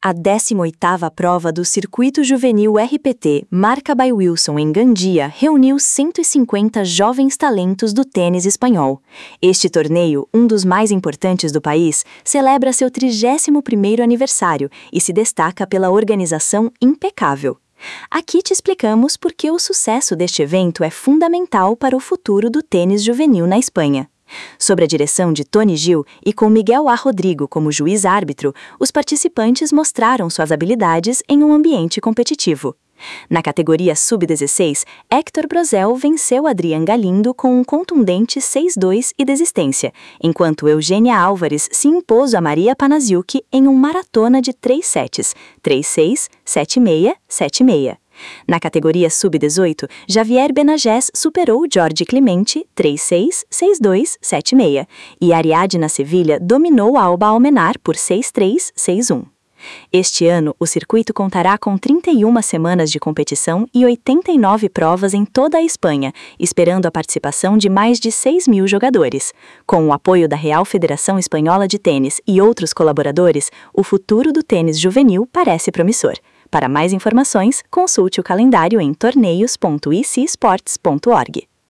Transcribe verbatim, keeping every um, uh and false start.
A décima oitava prova do Circuito Juvenil R P T, marca by Wilson em Gandia, reuniu cento e cinquenta jovens talentos do tênis espanhol. Este torneio, um dos mais importantes do país, celebra seu trigésimo primeiro aniversário e se destaca pela organização impecável. Aqui te explicamos por que o sucesso deste evento é fundamental para o futuro do tênis juvenil na Espanha. Sob a direção de Tony Gil e com Miguel A. Rodrigo como juiz-árbitro, os participantes mostraram suas habilidades em um ambiente competitivo. Na categoria sub dezesseis, Héctor Brozel venceu Adrián Galindo com um contundente seis a dois e desistência, enquanto Eugênia Álvares se impôs a Maria Panaziuk em um maratona de três sets, três a seis, sete a seis, sete a seis. Na categoria sub dezoito, Javier Benagés superou Jorge Clemente três a seis, seis a dois, sete a seis, e Ariadna Sevilha dominou Alba Almenar por seis a três, seis a um. Este ano, o circuito contará com trinta e uma semanas de competição e oitenta e nove provas em toda a Espanha, esperando a participação de mais de seis mil jogadores. Com o apoio da Real Federação Espanhola de Tênis e outros colaboradores, o futuro do tênis juvenil parece promissor. Para mais informações, consulte o calendário em torneios ponto i c sports ponto org.